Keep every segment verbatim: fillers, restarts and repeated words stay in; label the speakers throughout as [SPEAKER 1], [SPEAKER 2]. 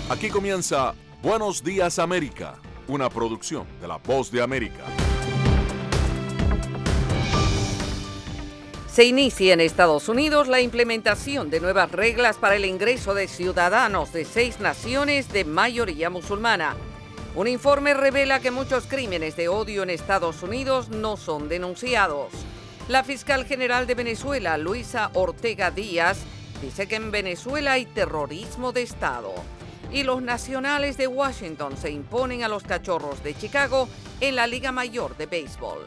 [SPEAKER 1] Aquí comienza Buenos Días América, una producción de La Voz de América.
[SPEAKER 2] Se inicia en Estados Unidos la implementación de nuevas reglas para el ingreso de ciudadanos de seis naciones de mayoría musulmana. Un informe revela que muchos crímenes de odio en Estados Unidos no son denunciados. La fiscal general de Venezuela, Luisa Ortega Díaz, dice que en Venezuela hay terrorismo de Estado. Y los Nacionales de Washington se imponen a los Cachorros de Chicago en la Liga Mayor de Béisbol.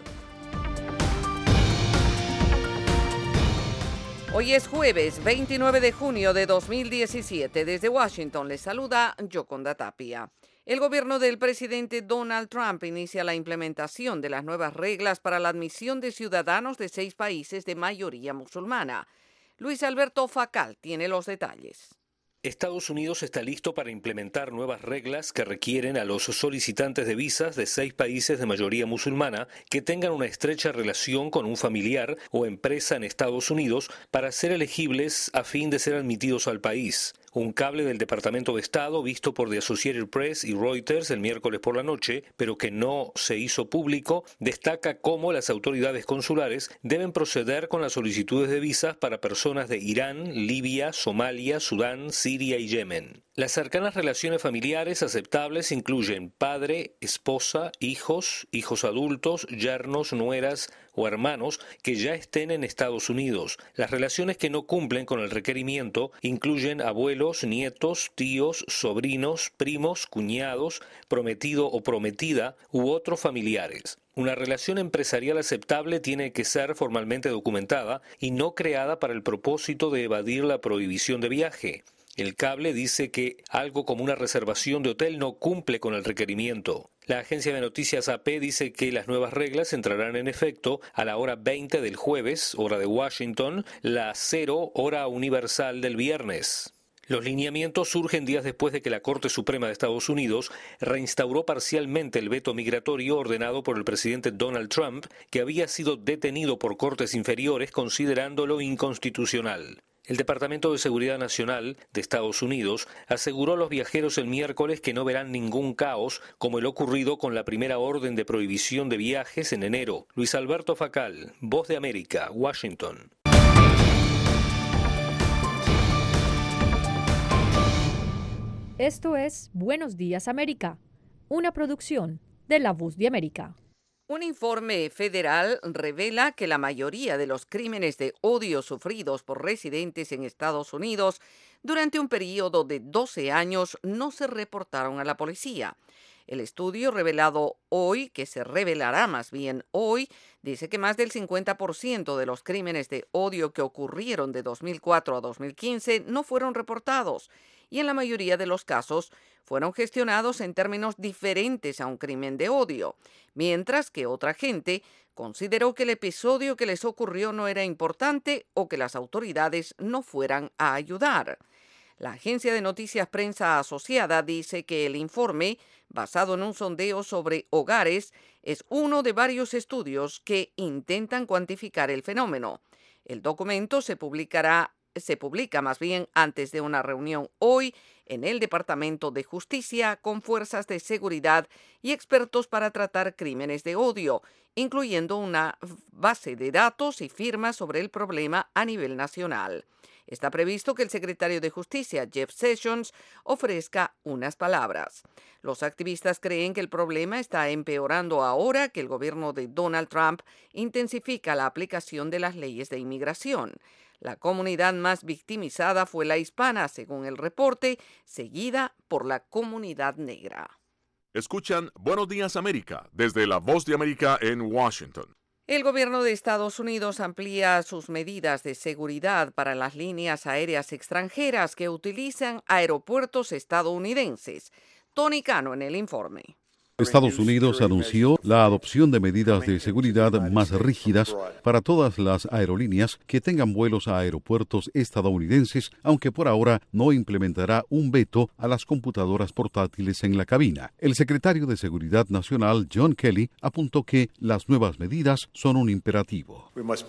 [SPEAKER 2] Hoy es jueves veintinueve de junio de dos mil diecisiete. Desde Washington les saluda Yoconda Tapia. El gobierno del presidente Donald Trump inicia la implementación de las nuevas reglas para la admisión de ciudadanos de seis países de mayoría musulmana. Luis Alberto Facal tiene los detalles.
[SPEAKER 3] Estados Unidos está listo para implementar nuevas reglas que requieren a los solicitantes de visas de seis países de mayoría musulmana que tengan una estrecha relación con un familiar o empresa en Estados Unidos para ser elegibles a fin de ser admitidos al país. Un cable del Departamento de Estado visto por The Associated Press y Reuters el miércoles por la noche, pero que no se hizo público, destaca cómo las autoridades consulares deben proceder con las solicitudes de visas para personas de Irán, Libia, Somalia, Sudán, Siria y Yemen. Las cercanas relaciones familiares aceptables incluyen padre, esposa, hijos, hijos adultos, yernos, nueras o hermanos que ya estén en Estados Unidos. Las relaciones que no cumplen con el requerimiento incluyen abuelos, nietos, tíos, sobrinos, primos, cuñados, prometido o prometida u otros familiares. Una relación empresarial aceptable tiene que ser formalmente documentada y no creada para el propósito de evadir la prohibición de viaje. El cable dice que algo como una reservación de hotel no cumple con el requerimiento. La agencia de noticias A P dice que las nuevas reglas entrarán en efecto a la hora veinte del jueves, hora de Washington, la cero hora universal del viernes. Los lineamientos surgen días después de que la Corte Suprema de Estados Unidos reinstauró parcialmente el veto migratorio ordenado por el presidente Donald Trump, que había sido detenido por cortes inferiores considerándolo inconstitucional. El Departamento de Seguridad Nacional de Estados Unidos aseguró a los viajeros el miércoles que no verán ningún caos como el ocurrido con la primera orden de prohibición de viajes en enero. Luis Alberto Facal, Voz de América, Washington.
[SPEAKER 4] Esto es Buenos Días América, una producción de La Voz de América.
[SPEAKER 2] Un informe federal revela que la mayoría de los crímenes de odio sufridos por residentes en Estados Unidos durante un periodo de doce años no se reportaron a la policía. El estudio revelado hoy, que se revelará más bien hoy, dice que más del cincuenta por ciento de los crímenes de odio que ocurrieron de dos mil cuatro a dos mil quince no fueron reportados y en la mayoría de los casos fueron gestionados en términos diferentes a un crimen de odio, mientras que otra gente consideró que el episodio que les ocurrió no era importante o que las autoridades no fueran a ayudar. La agencia de noticias Prensa Asociada dice que el informe, basado en un sondeo sobre hogares, es uno de varios estudios que intentan cuantificar el fenómeno. El documento se publicará se publica más bien antes de una reunión hoy en el Departamento de Justicia con fuerzas de seguridad y expertos para tratar crímenes de odio, incluyendo una base de datos y firmas sobre el problema a nivel nacional. Está previsto que el secretario de Justicia, Jeff Sessions, ofrezca unas palabras. Los activistas creen que el problema está empeorando ahora que el gobierno de Donald Trump intensifica la aplicación de las leyes de inmigración. La comunidad más victimizada fue la hispana, según el reporte, seguida por la comunidad negra.
[SPEAKER 1] Escuchan Buenos Días América desde La Voz de América en Washington.
[SPEAKER 2] El gobierno de Estados Unidos amplía sus medidas de seguridad para las líneas aéreas extranjeras que utilizan aeropuertos estadounidenses. Tony Cano en el informe.
[SPEAKER 5] Estados Unidos anunció la adopción de medidas de seguridad más rígidas para todas las aerolíneas que tengan vuelos a aeropuertos estadounidenses, aunque por ahora no implementará un veto a las computadoras portátiles en la cabina. El secretario de Seguridad Nacional, John Kelly, apuntó que las nuevas medidas son un imperativo.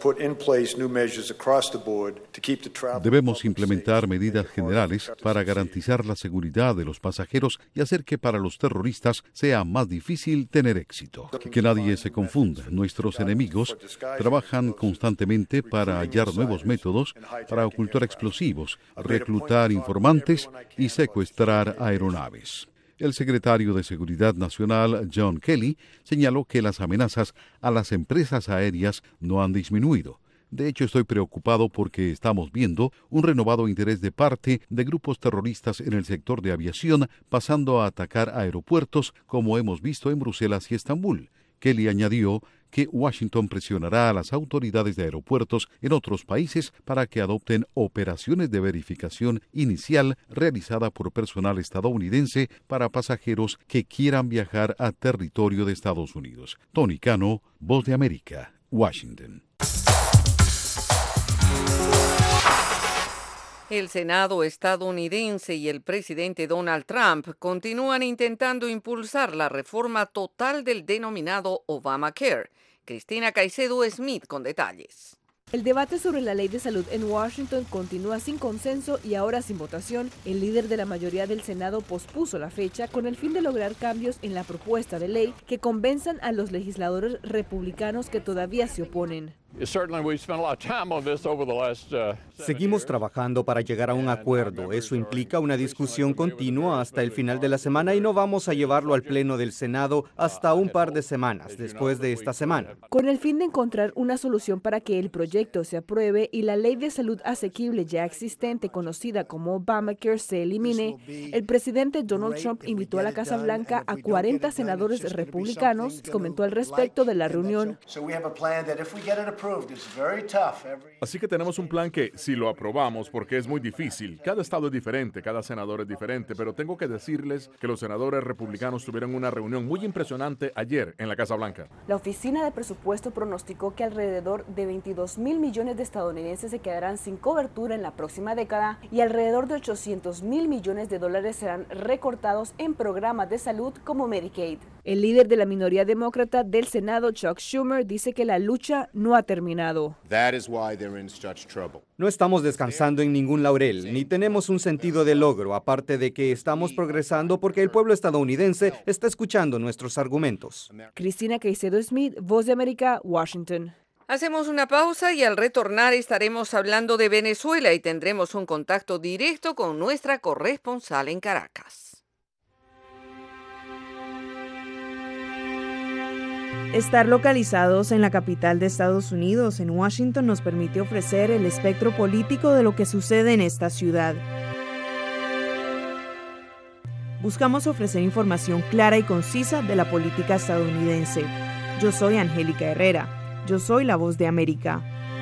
[SPEAKER 5] Debemos implementar medidas generales para garantizar la seguridad de los pasajeros y hacer que para los terroristas sea más difícil tener éxito. Que nadie se confunda. Nuestros enemigos trabajan constantemente para hallar nuevos métodos para ocultar explosivos, reclutar informantes y secuestrar aeronaves. El secretario de Seguridad Nacional, John Kelly, señaló que las amenazas a las empresas aéreas no han disminuido. De hecho, estoy preocupado porque estamos viendo un renovado interés de parte de grupos terroristas en el sector de aviación, pasando a atacar aeropuertos como hemos visto en Bruselas y Estambul. Kelly añadió que Washington presionará a las autoridades de aeropuertos en otros países para que adopten operaciones de verificación inicial realizada por personal estadounidense para pasajeros que quieran viajar a territorio de Estados Unidos. Tony Cano, Voz de América, Washington.
[SPEAKER 2] El Senado estadounidense y el presidente Donald Trump continúan intentando impulsar la reforma total del denominado Obamacare. Cristina Caicedo Smith con detalles.
[SPEAKER 6] El debate sobre la ley de salud en Washington continúa sin consenso y ahora sin votación. El líder de la mayoría del Senado pospuso la fecha con el fin de lograr cambios en la propuesta de ley que convenzan a los legisladores republicanos que todavía se oponen.
[SPEAKER 7] Seguimos trabajando para llegar a un acuerdo. Eso implica una discusión continua hasta el final de la semana y no vamos a llevarlo al Pleno del Senado hasta un par de semanas después de esta semana.
[SPEAKER 6] Con el fin de encontrar una solución para que el proyecto se apruebe y la ley de salud asequible ya existente, conocida como Obamacare, se elimine, el presidente Donald Trump invitó a la Casa Blanca a cuarenta senadores republicanos, comentó al respecto de la reunión.
[SPEAKER 8] Así que tenemos un plan que, si lo aprobamos, porque es muy difícil, cada estado es diferente, cada senador es diferente, pero tengo que decirles que los senadores republicanos tuvieron una reunión muy impresionante ayer en la Casa Blanca.
[SPEAKER 6] La Oficina de Presupuesto pronosticó que alrededor de veintidós mil millones de estadounidenses se quedarán sin cobertura en la próxima década y alrededor de ochocientos mil millones de dólares serán recortados en programas de salud como Medicaid. El líder de la minoría demócrata del Senado, Chuck Schumer, dice que la lucha no ha terminado.
[SPEAKER 7] No estamos descansando en ningún laurel, ni tenemos un sentido de logro, aparte de que estamos progresando porque el pueblo estadounidense está escuchando nuestros argumentos.
[SPEAKER 6] Cristina Caicedo Smith, Voz de América, Washington.
[SPEAKER 2] Hacemos una pausa y al retornar estaremos hablando de Venezuela y tendremos un contacto directo con nuestra corresponsal en Caracas.
[SPEAKER 9] Estar localizados en la capital de Estados Unidos, en Washington, nos permite ofrecer el espectro político de lo que sucede en esta ciudad. Buscamos ofrecer información clara y concisa de la política estadounidense. Yo soy Angélica Herrera. Yo soy la Voz de América.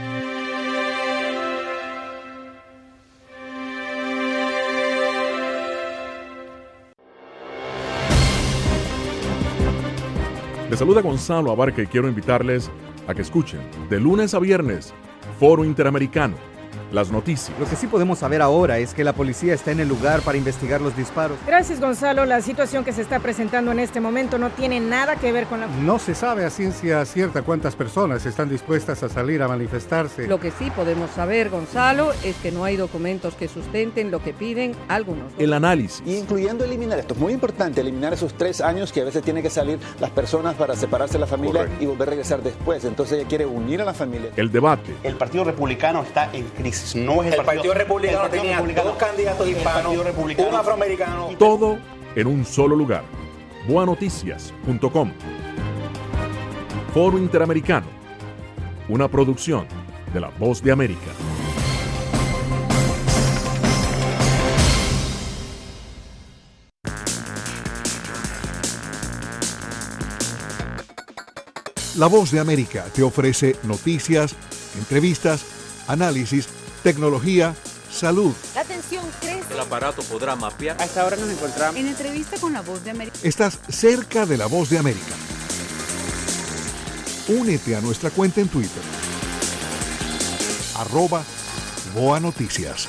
[SPEAKER 8] Les saluda Gonzalo Abarca y quiero invitarles a que escuchen de lunes a viernes Foro Interamericano, las noticias.
[SPEAKER 7] Lo que sí podemos saber ahora es que la policía está en el lugar para investigar los disparos.
[SPEAKER 10] Gracias, Gonzalo. La situación que se está presentando en este momento no tiene nada que ver con la...
[SPEAKER 11] No se sabe a ciencia cierta cuántas personas están dispuestas a salir a manifestarse.
[SPEAKER 2] Lo que sí podemos saber, Gonzalo, es que no hay documentos que sustenten lo que piden algunos.
[SPEAKER 8] El análisis.
[SPEAKER 12] Incluyendo eliminar, esto es muy importante, eliminar esos tres años que a veces tienen que salir las personas para separarse de la familia. Correcto. Y volver a regresar después. Entonces ella quiere unir a la familia.
[SPEAKER 8] El debate.
[SPEAKER 13] El Partido Republicano está en crisis. No es el,
[SPEAKER 14] el Partido, partido Republicano el partido tenía republicano, dos candidatos hispanos, un afroamericano.
[SPEAKER 8] Todo en un solo lugar. boa noticias punto com. Foro Interamericano. Una producción de La Voz de América.
[SPEAKER 15] La Voz de América te ofrece noticias, entrevistas, análisis, tecnología, salud.
[SPEAKER 16] La tensión crece.
[SPEAKER 17] El aparato podrá mapear.
[SPEAKER 18] A esta hora nos encontramos
[SPEAKER 19] en entrevista con La Voz de América.
[SPEAKER 15] Estás cerca de La Voz de América. Únete a nuestra cuenta en Twitter. Arroba Boa Noticias.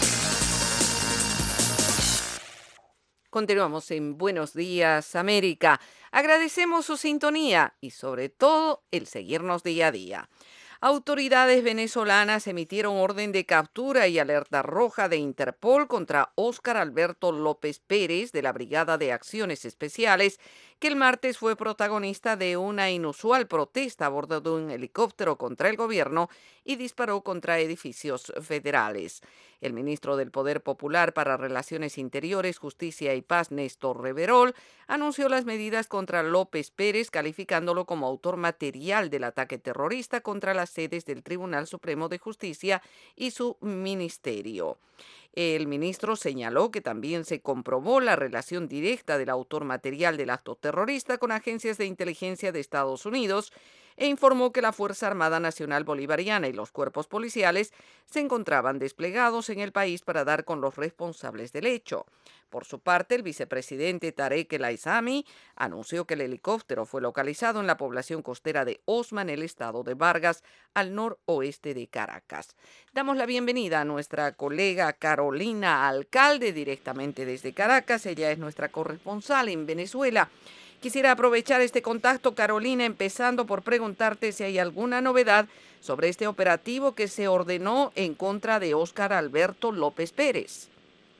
[SPEAKER 2] Continuamos en Buenos Días, América. Agradecemos su sintonía y sobre todo el seguirnos día a día. Autoridades venezolanas emitieron orden de captura y alerta roja de Interpol contra Óscar Alberto López Pérez de la Brigada de Acciones Especiales, que el martes fue protagonista de una inusual protesta a bordo de un helicóptero contra el gobierno y disparó contra edificios federales. El ministro del Poder Popular para Relaciones Interiores, Justicia y Paz, Néstor Reverol, anunció las medidas contra López Pérez, calificándolo como autor material del ataque terrorista contra las sedes del Tribunal Supremo de Justicia y su ministerio. El ministro señaló que también se comprobó la relación directa del autor material del acto terrorista con agencias de inteligencia de Estados Unidos e informó que la Fuerza Armada Nacional Bolivariana y los cuerpos policiales se encontraban desplegados en el país para dar con los responsables del hecho. Por su parte, el vicepresidente Tarek El Aizami anunció que el helicóptero fue localizado en la población costera de Osma, en el estado de Vargas, al noroeste de Caracas. Damos la bienvenida a nuestra colega Carolina Alcalde, directamente desde Caracas. Ella es nuestra corresponsal en Venezuela. Quisiera aprovechar este contacto, Carolina, empezando por preguntarte si hay alguna novedad sobre este operativo que se ordenó en contra de Óscar Alberto López Pérez.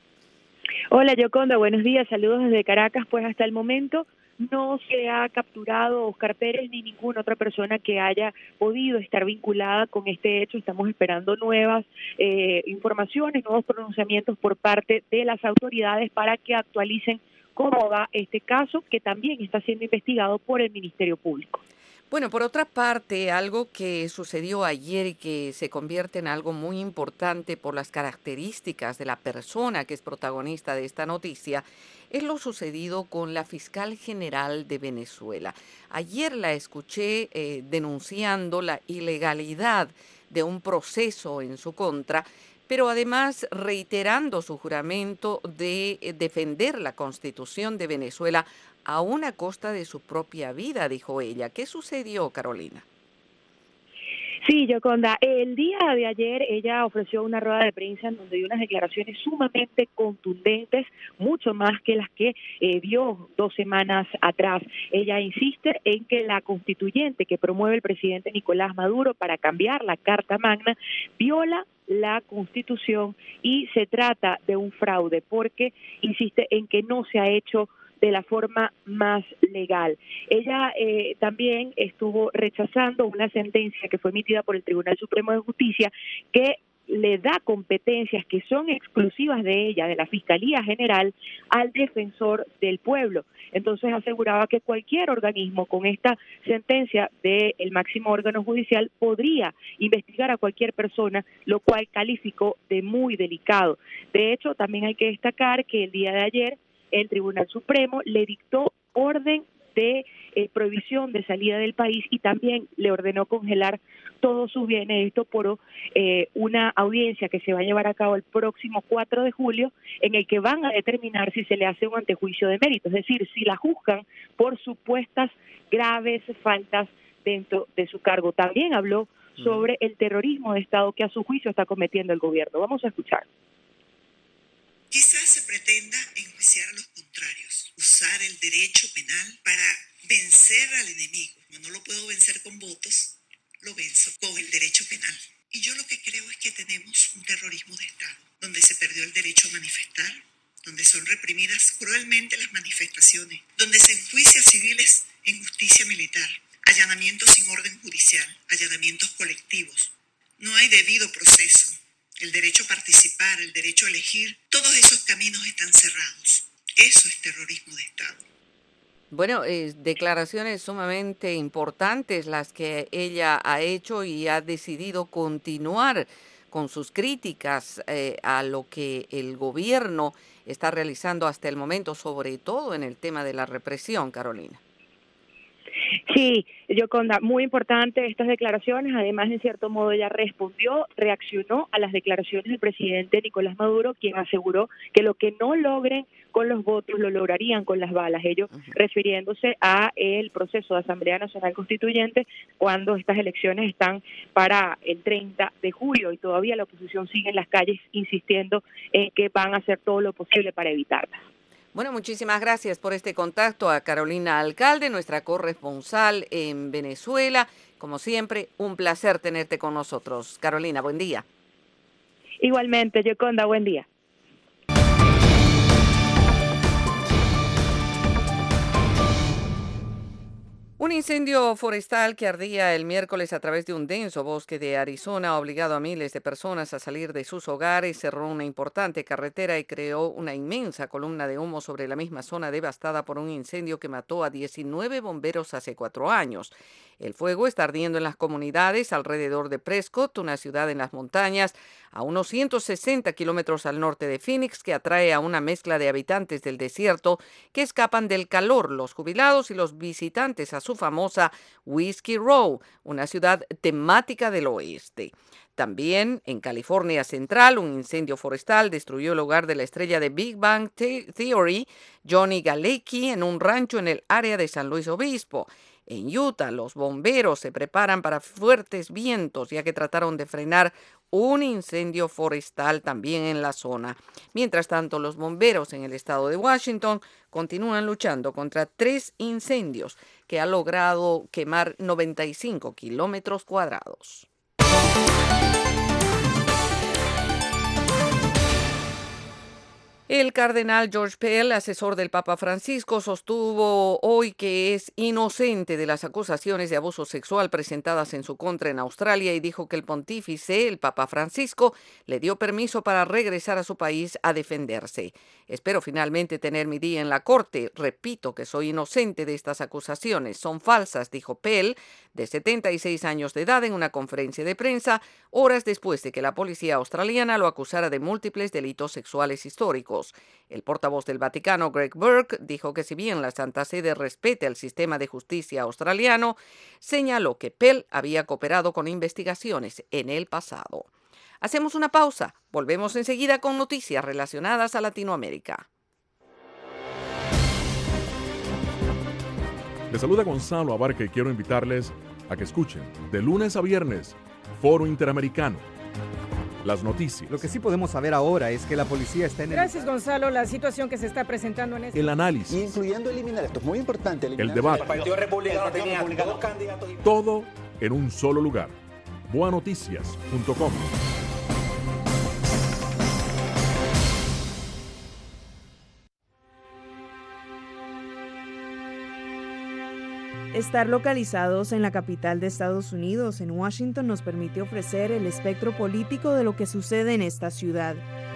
[SPEAKER 20] Hola, Yoconda, buenos días, saludos desde Caracas. Pues hasta el momento no se ha capturado a Óscar Pérez ni ninguna otra persona que haya podido estar vinculada con este hecho. Estamos esperando nuevas eh, informaciones, nuevos pronunciamientos por parte de las autoridades para que actualicen cómo va este caso, que también está siendo investigado por el Ministerio Público.
[SPEAKER 2] Bueno, por otra parte, algo que sucedió ayer y que se convierte en algo muy importante por las características de la persona que es protagonista de esta noticia, es lo sucedido con la fiscal general de Venezuela. Ayer la escuché eh, denunciando la ilegalidad de un proceso en su contra, pero además reiterando su juramento de defender la Constitución de Venezuela a una costa de su propia vida, dijo ella. ¿Qué sucedió, Carolina?
[SPEAKER 20] Sí, Yoconda, el día de ayer ella ofreció una rueda de prensa en donde dio unas declaraciones sumamente contundentes, mucho más que las que eh, dio dos semanas atrás. Ella insiste en que la constituyente que promueve el presidente Nicolás Maduro para cambiar la Carta Magna viola la Constitución y se trata de un fraude porque insiste en que no se ha hecho de la forma más legal. Ella eh, también estuvo rechazando una sentencia que fue emitida por el Tribunal Supremo de Justicia que le da competencias que son exclusivas de ella, de la Fiscalía General, al defensor del pueblo. Entonces aseguraba que cualquier organismo con esta sentencia del máximo órgano judicial podría investigar a cualquier persona, lo cual calificó de muy delicado. De hecho, también hay que destacar que el día de ayer el Tribunal Supremo le dictó orden de eh, prohibición de salida del país y también le ordenó congelar todos sus bienes, esto por eh, una audiencia que se va a llevar a cabo el próximo cuatro de julio, en el que van a determinar si se le hace un antejuicio de mérito, es decir, si la juzgan por supuestas graves faltas dentro de su cargo. También habló sobre el terrorismo de Estado que a su juicio está cometiendo el gobierno. Vamos a escuchar.
[SPEAKER 21] Quizás se pretenda enjuiciar a los contrarios, usar el derecho penal para vencer al enemigo. Como no lo puedo vencer con votos, lo venzo con el derecho penal. Y yo lo que creo es que tenemos un terrorismo de Estado, donde se perdió el derecho a manifestar, donde son reprimidas cruelmente las manifestaciones, donde se enjuicia a civiles en justicia militar, allanamientos sin orden judicial, allanamientos colectivos. No hay debido proceso. El derecho a participar, el derecho a elegir, todos esos caminos están cerrados. Eso es terrorismo de Estado.
[SPEAKER 2] Bueno, eh, declaraciones sumamente importantes las que ella ha hecho y ha decidido continuar con sus críticas eh, a lo que el gobierno está realizando hasta el momento, sobre todo en el tema de la represión, Carolina.
[SPEAKER 20] Sí, Yoconda, muy importante estas declaraciones. Además, en cierto modo, ella respondió, reaccionó a las declaraciones del presidente Nicolás Maduro, quien aseguró que lo que no logren con los votos lo lograrían con las balas. Ellos uh-huh. refiriéndose a el proceso de Asamblea Nacional Constituyente cuando estas elecciones están para el treinta de julio y todavía la oposición sigue en las calles insistiendo en que van a hacer todo lo posible para evitarlas.
[SPEAKER 2] Bueno, muchísimas gracias por este contacto a Carolina Alcalde, nuestra corresponsal en Venezuela. Como siempre, un placer tenerte con nosotros. Carolina, buen día.
[SPEAKER 20] Igualmente, Yoconda, buen día.
[SPEAKER 2] Un incendio forestal que ardía el miércoles a través de un denso bosque de Arizona ha obligado a miles de personas a salir de sus hogares, cerró una importante carretera y creó una inmensa columna de humo sobre la misma zona devastada por un incendio que mató a diecinueve bomberos hace cuatro años. El fuego está ardiendo en las comunidades alrededor de Prescott, una ciudad en las montañas, a unos ciento sesenta kilómetros al norte de Phoenix, que atrae a una mezcla de habitantes del desierto que escapan del calor, los jubilados y los visitantes a su famosa Whiskey Row, una ciudad temática del oeste. También en California Central, un incendio forestal destruyó el hogar de la estrella de Big Bang Theory, Johnny Galecki, en un rancho en el área de San Luis Obispo. En Utah, los bomberos se preparan para fuertes vientos, ya que trataron de frenar un incendio forestal también en la zona. Mientras tanto, los bomberos en el estado de Washington continúan luchando contra tres incendios que han logrado quemar noventa y cinco kilómetros cuadrados. El cardenal George Pell, asesor del Papa Francisco, sostuvo hoy que es inocente de las acusaciones de abuso sexual presentadas en su contra en Australia y dijo que el pontífice, el Papa Francisco, le dio permiso para regresar a su país a defenderse. Espero finalmente tener mi día en la corte. Repito que soy inocente de estas acusaciones. Son falsas, dijo Pell, de setenta y seis años de edad, en una conferencia de prensa, horas después de que la policía australiana lo acusara de múltiples delitos sexuales históricos. El portavoz del Vaticano, Greg Burke, dijo que si bien la Santa Sede respeta el sistema de justicia australiano, señaló que Pell había cooperado con investigaciones en el pasado. Hacemos una pausa. Volvemos enseguida con noticias relacionadas a Latinoamérica.
[SPEAKER 8] Les saluda Gonzalo Abarca y quiero invitarles a que escuchen de lunes a viernes Foro Interamericano. Las noticias.
[SPEAKER 7] Lo que sí podemos saber ahora es que la policía está en el...
[SPEAKER 10] Gracias, Gonzalo. La situación que se está presentando en este...
[SPEAKER 8] El análisis.
[SPEAKER 12] Incluyendo eliminar, esto es muy importante.
[SPEAKER 8] El debate.
[SPEAKER 14] El Partido Republicano tenía dos candidatos.
[SPEAKER 8] Todo en un solo lugar. boa noticias punto com.
[SPEAKER 9] Estar localizados en la capital de Estados Unidos, en Washington, nos permite ofrecer el espectro político de lo que sucede en esta ciudad.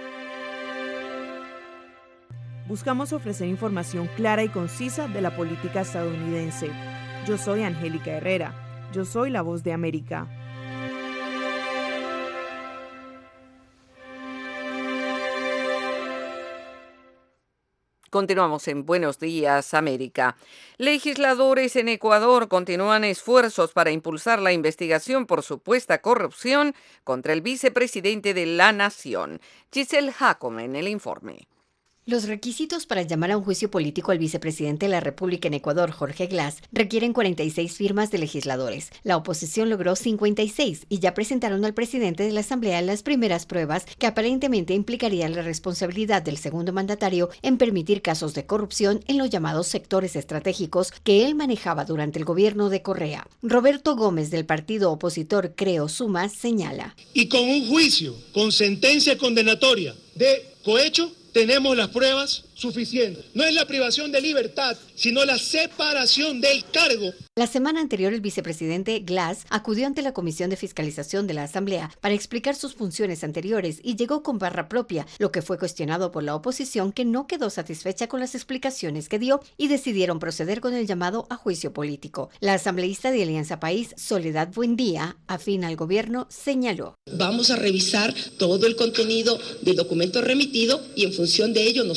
[SPEAKER 9] Buscamos ofrecer información clara y concisa de la política estadounidense. Yo soy Angélica Herrera. Yo soy la voz de América.
[SPEAKER 2] Continuamos en Buenos Días, América. Legisladores en Ecuador continúan esfuerzos para impulsar la investigación por supuesta corrupción contra el vicepresidente de la Nación. Giselle Jacome en el informe.
[SPEAKER 16] Los requisitos para llamar a un juicio político al vicepresidente de la República en Ecuador, Jorge Glass, requieren cuarenta y seis firmas de legisladores. La oposición logró cincuenta y seis y ya presentaron al presidente de la Asamblea las primeras pruebas que aparentemente implicarían la responsabilidad del segundo mandatario en permitir casos de corrupción en los llamados sectores estratégicos que él manejaba durante el gobierno de Correa. Roberto Gómez, del partido opositor Creo Suma, señala.
[SPEAKER 17] Y con un juicio, con sentencia condenatoria de cohecho, tenemos las pruebas suficientes. No es la privación de libertad, sino la separación del cargo.
[SPEAKER 16] La semana anterior, el vicepresidente Glass acudió ante la Comisión de Fiscalización de la Asamblea para explicar sus funciones anteriores y llegó con barra propia, lo que fue cuestionado por la oposición, que no quedó satisfecha con las explicaciones que dio y decidieron proceder con el llamado a juicio político. La asambleísta de Alianza País, Soledad Buendía, afín al gobierno, señaló.
[SPEAKER 18] Vamos a revisar todo el contenido del documento remitido y en función de ello nos pronunciaremos.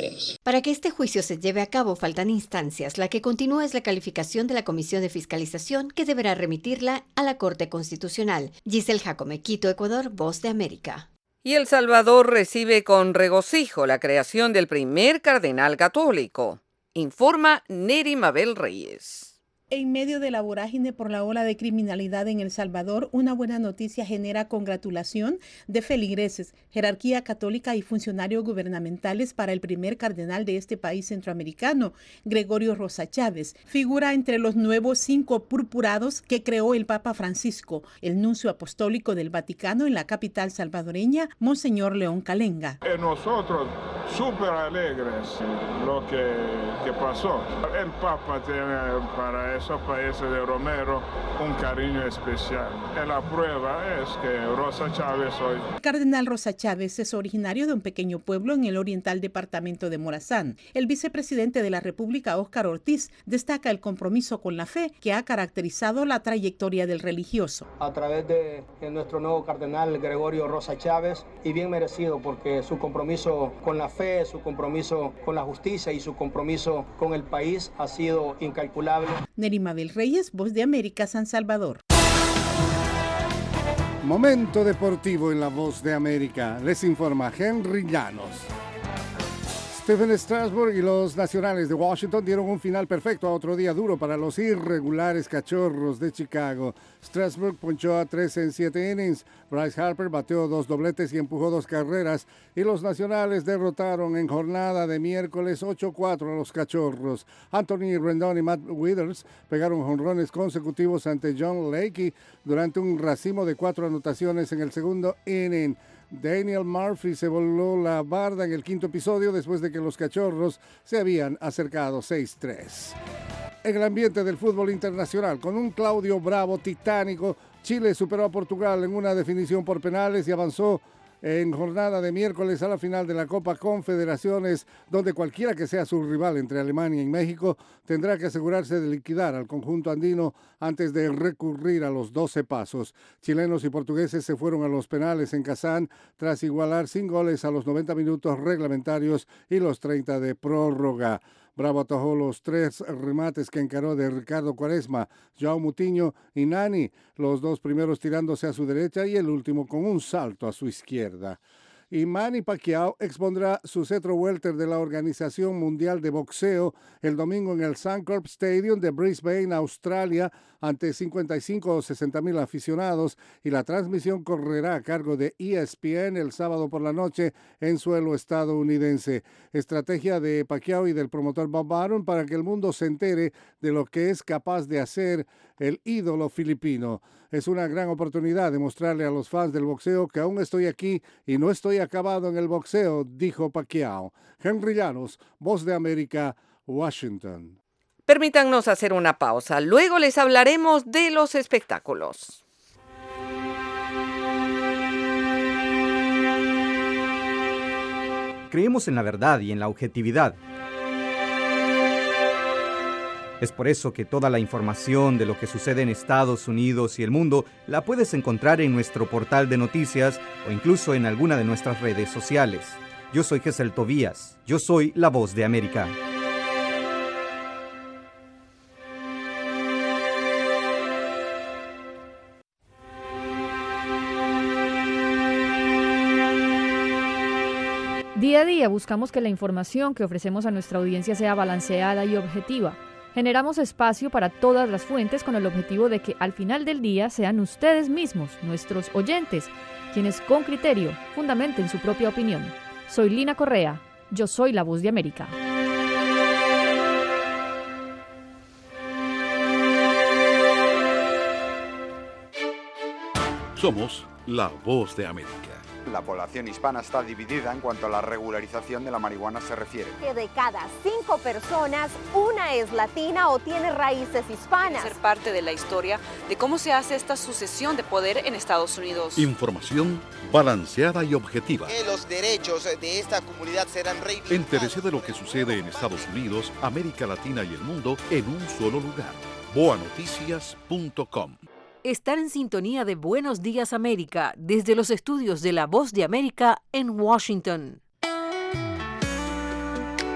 [SPEAKER 18] menos.
[SPEAKER 16] Para que este juicio se lleve a cabo faltan instancias. La que continúa es la calificación de la Comisión de Fiscalización, que deberá remitirla a la Corte Constitucional. Giselle Jacome, Quito, Ecuador, Voz de América.
[SPEAKER 2] Y El Salvador recibe con regocijo la creación del primer cardenal católico, informa Neri Mabel Reyes.
[SPEAKER 19] En medio de la vorágine por la ola de criminalidad en El Salvador, una buena noticia genera congratulación de feligreses, jerarquía católica y funcionarios gubernamentales para el primer cardenal de este país centroamericano, Gregorio Rosa Chávez. Figura entre los nuevos cinco purpurados que creó el Papa Francisco, el nuncio apostólico del Vaticano en la capital salvadoreña, Monseñor León Calenga.
[SPEAKER 22] Y nosotros súper alegres lo que, que pasó. El Papa tiene para esos países de Romero un cariño especial. Y la prueba es que Rosa Chávez hoy...
[SPEAKER 19] El cardenal Rosa Chávez es originario de un pequeño pueblo en el oriental departamento de Morazán. El vicepresidente de la República, Óscar Ortiz, destaca el compromiso con la fe que ha caracterizado la trayectoria del religioso.
[SPEAKER 23] A través de, de nuestro nuevo cardenal Gregorio Rosa Chávez, y bien merecido porque su compromiso con la fe, su compromiso con la justicia y su compromiso con el país ha sido incalculable.
[SPEAKER 19] Neri Mabel Reyes, Voz de América, San Salvador.
[SPEAKER 11] Momento deportivo en la Voz de América. Les informa Henry Llanos. Stephen Strasburg y los Nacionales de Washington dieron un final perfecto a otro día duro para los irregulares Cachorros de Chicago. Strasburg ponchó a tres en siete innings, Bryce Harper bateó dos dobletes y empujó dos carreras, y los Nacionales derrotaron en jornada de miércoles ocho cuatro a los Cachorros. Anthony Rendon y Matt Withers pegaron jonrones consecutivos ante John Lakey durante un racimo de cuatro anotaciones en el segundo inning. Daniel Murphy se voló la barda en el quinto episodio después de que los Cachorros se habían acercado seis tres. En el ambiente del fútbol internacional, con un Claudio Bravo titánico, Chile superó a Portugal en una definición por penales y avanzó en jornada de miércoles a la final de la Copa Confederaciones, donde cualquiera que sea su rival entre Alemania y México tendrá que asegurarse de liquidar al conjunto andino antes de recurrir a los doce pasos. Chilenos y portugueses se fueron a los penales en Kazán tras igualar sin goles a los noventa minutos reglamentarios y los treinta de prórroga. Bravo atajó los tres remates que encaró de Ricardo Quaresma, João Mutiño y Nani, los dos primeros tirándose a su derecha y el último con un salto a su izquierda. Y Manny Pacquiao expondrá su cetro welter de la Organización Mundial de Boxeo el domingo en el Suncorp Stadium de Brisbane, Australia, ante cincuenta y cinco o sesenta mil aficionados, y la transmisión correrá a cargo de E S P N el sábado por la noche en suelo estadounidense. Estrategia de Pacquiao y del promotor Bob Arum para que el mundo se entere de lo que es capaz de hacer el ídolo filipino. Es una gran oportunidad de mostrarle a los fans del boxeo que aún estoy aquí y no estoy acabado en el boxeo, dijo Pacquiao. Henry Llanos, Voz de América, Washington.
[SPEAKER 2] Permítannos hacer una pausa. Luego les hablaremos de los espectáculos.
[SPEAKER 7] Creemos en la verdad y en la objetividad. Es por eso que toda la información de lo que sucede en Estados Unidos y el mundo la puedes encontrar en nuestro portal de noticias o incluso en alguna de nuestras redes sociales. Yo soy Gesel Tobías. Yo soy la Voz de América.
[SPEAKER 4] Día a día buscamos que la información que ofrecemos a nuestra audiencia sea balanceada y objetiva. Generamos espacio para todas las fuentes con el objetivo de que al final del día sean ustedes mismos, nuestros oyentes, quienes con criterio fundamenten su propia opinión. Soy Lina Correa, yo soy la Voz de América.
[SPEAKER 5] Somos la Voz de América.
[SPEAKER 24] La población hispana está dividida en cuanto a la regularización de la marihuana se refiere.
[SPEAKER 25] Que de cada cinco personas, una es latina o tiene raíces hispanas.
[SPEAKER 26] Ser parte de la historia de cómo se hace esta sucesión de poder en Estados Unidos.
[SPEAKER 5] Información balanceada y objetiva.
[SPEAKER 27] Que los derechos de esta comunidad serán reivindicados.
[SPEAKER 5] Entérese de lo que sucede en Estados Unidos, América Latina y el mundo en un solo lugar. boa noticias punto com.
[SPEAKER 28] Estar en sintonía de Buenos Días América desde los estudios de La Voz de América en Washington.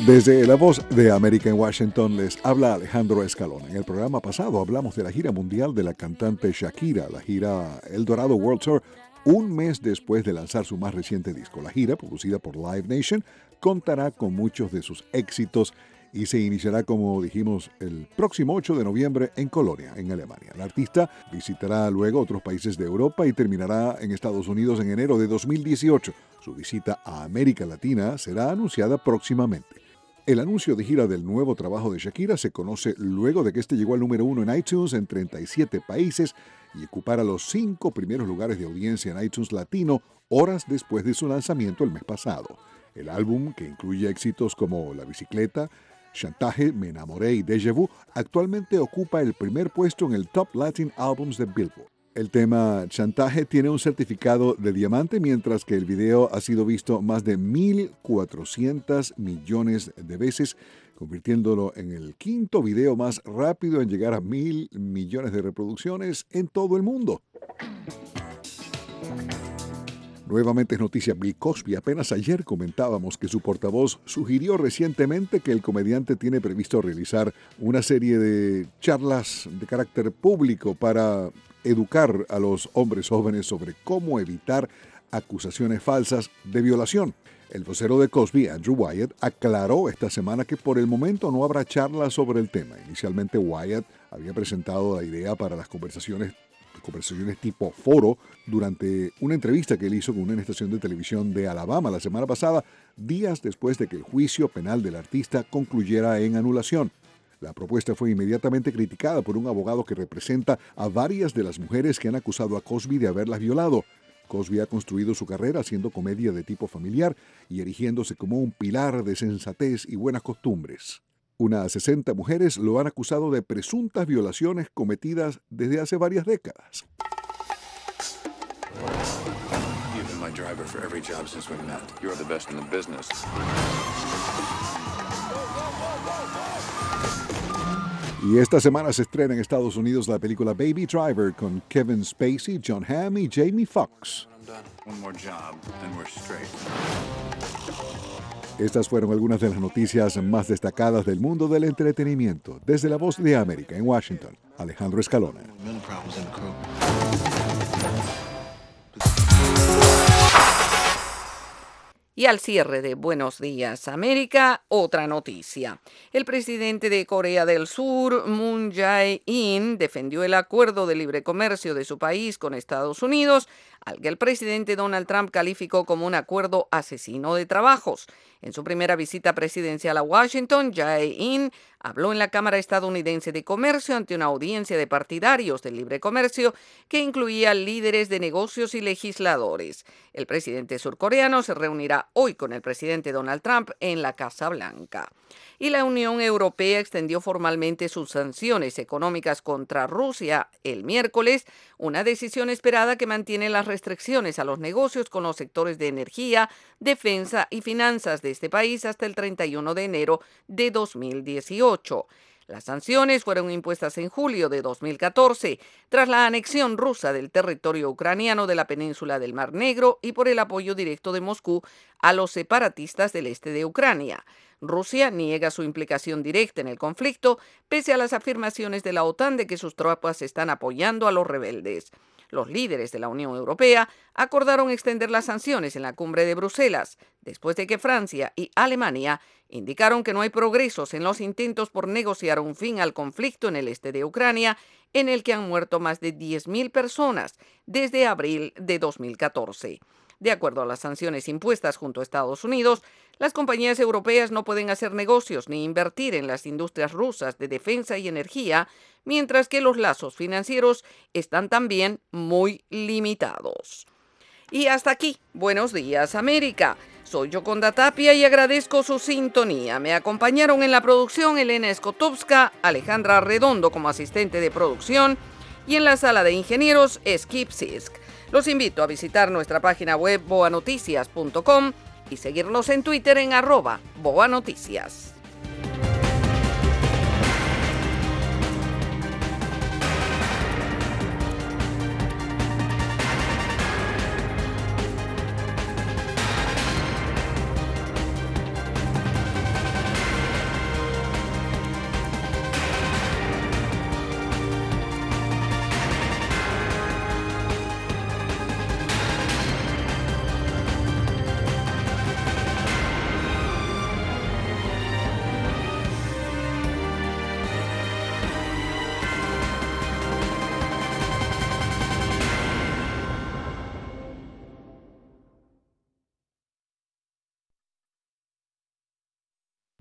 [SPEAKER 1] Desde La Voz de América en Washington les habla Alejandro Escalona. En el programa pasado hablamos de la gira mundial de la cantante Shakira, la gira El Dorado World Tour, un mes después de lanzar su más reciente disco. La gira, producida por Live Nation, contará con muchos de sus éxitos y se iniciará, como dijimos, el próximo ocho de noviembre en Colonia, en Alemania. La artista visitará luego otros países de Europa y terminará en Estados Unidos en enero de dos mil dieciocho. Su visita a América Latina será anunciada próximamente. El anuncio de gira del nuevo trabajo de Shakira se conoce luego de que este llegó al número uno en iTunes en treinta y siete países y ocupara los cinco primeros lugares de audiencia en iTunes Latino horas después de su lanzamiento el mes pasado. El álbum, que incluye éxitos como La Bicicleta, Chantaje, Me Enamoré y Déjà Vu, actualmente ocupa el primer puesto en el Top Latin Albums de Billboard. El tema Chantaje tiene un certificado de diamante, mientras que el video ha sido visto más de mil cuatrocientos millones de veces, convirtiéndolo en el quinto video más rápido en llegar a mil millones de reproducciones en todo el mundo. Nuevamente es noticia Bill Cosby. Apenas ayer comentábamos que su portavoz sugirió recientemente que el comediante tiene previsto realizar una serie de charlas de carácter público para educar a los hombres jóvenes sobre cómo evitar acusaciones falsas de violación. El vocero de Cosby, Andrew Wyatt, aclaró esta semana que por el momento no habrá charlas sobre el tema. Inicialmente Wyatt había presentado la idea para las conversaciones conversaciones tipo foro durante una entrevista que él hizo con una estación de televisión de Alabama la semana pasada, días después de que el juicio penal del artista concluyera en anulación. La propuesta fue inmediatamente criticada por un abogado que representa a varias de las mujeres que han acusado a Cosby de haberlas violado. Cosby ha construido su carrera haciendo comedia de tipo familiar y erigiéndose como un pilar de sensatez y buenas costumbres. Unas sesenta mujeres lo han acusado de presuntas violaciones cometidas desde hace varias décadas.
[SPEAKER 3] You've been my driver for every job since we met. You're the best in the business.
[SPEAKER 1] Y esta semana se estrena en Estados Unidos la película Baby Driver con Kevin Spacey, Jon Hamm y Jamie Foxx.
[SPEAKER 3] One more job and we're straight.
[SPEAKER 1] Estas fueron algunas de las noticias más destacadas del mundo del entretenimiento. Desde La Voz de América en Washington, Alejandro Escalona.
[SPEAKER 2] Y al cierre de Buenos Días América, otra noticia. El presidente de Corea del Sur, Moon Jae-in, defendió el acuerdo de libre comercio de su país con Estados Unidos, al que el presidente Donald Trump calificó como un acuerdo asesino de trabajos. En su primera visita presidencial a Washington, Jae-in habló en la Cámara Estadounidense de Comercio ante una audiencia de partidarios del libre comercio que incluía líderes de negocios y legisladores. El presidente surcoreano se reunirá hoy con el presidente Donald Trump en la Casa Blanca. Y la Unión Europea extendió formalmente sus sanciones económicas contra Rusia el miércoles, una decisión esperada que mantiene las restricciones a los negocios con los sectores de energía, defensa y finanzas de este país hasta el treinta y uno de enero de dos mil dieciocho. Las sanciones fueron impuestas en julio de dos mil catorce, tras la anexión rusa del territorio ucraniano de la península del Mar Negro y por el apoyo directo de Moscú a los separatistas del este de Ucrania. Rusia niega su implicación directa en el conflicto, pese a las afirmaciones de la OTAN de que sus tropas están apoyando a los rebeldes. Los líderes de la Unión Europea acordaron extender las sanciones en la cumbre de Bruselas, después de que Francia y Alemania indicaron que no hay progresos en los intentos por negociar un fin al conflicto en el este de Ucrania, en el que han muerto más de diez mil personas desde abril de dos mil catorce. De acuerdo a las sanciones impuestas junto a Estados Unidos, las compañías europeas no pueden hacer negocios ni invertir en las industrias rusas de defensa y energía, mientras que los lazos financieros están también muy limitados. Y hasta aquí, Buenos Días América. Soy Yoconda Tapia y agradezco su sintonía. Me acompañaron en la producción Elena Skotowska, Alejandra Redondo como asistente de producción y en la sala de ingenieros Skip Sisk. Los invito a visitar nuestra página web boa noticias punto com y seguirnos en Twitter en arroba boanoticias.